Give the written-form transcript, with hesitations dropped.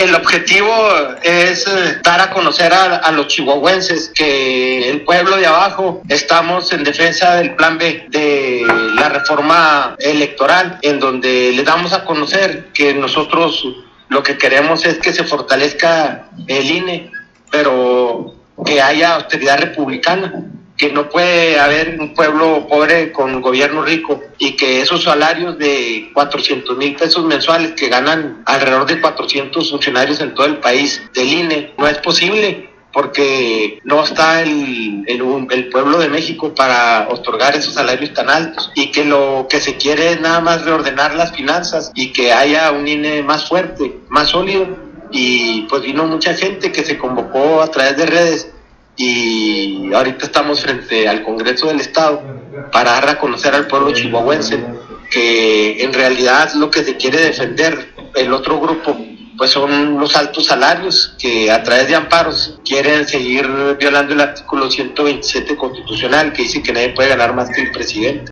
el objetivo es dar a conocer a los chihuahuenses que el pueblo de abajo estamos en defensa del plan B de la reforma electoral, en donde le damos a conocer que nosotros lo que queremos es que se fortalezca el INE, pero que haya austeridad republicana, que no puede haber un pueblo pobre con gobierno rico y que esos salarios de 400,000 pesos mensuales que ganan alrededor de 400 funcionarios en todo el país del INE, no es posible porque no está el pueblo de México para otorgar esos salarios tan altos, y que lo que se quiere es nada más reordenar las finanzas y que haya un INE más fuerte, más sólido. Y pues vino mucha gente que se convocó a través de redes y ahorita estamos frente al Congreso del Estado para dar a conocer al pueblo chihuahuense que en realidad lo que se quiere defender el otro grupo pues son los altos salarios, que a través de amparos quieren seguir violando el artículo 127 constitucional, que dice que nadie puede ganar más que el presidente.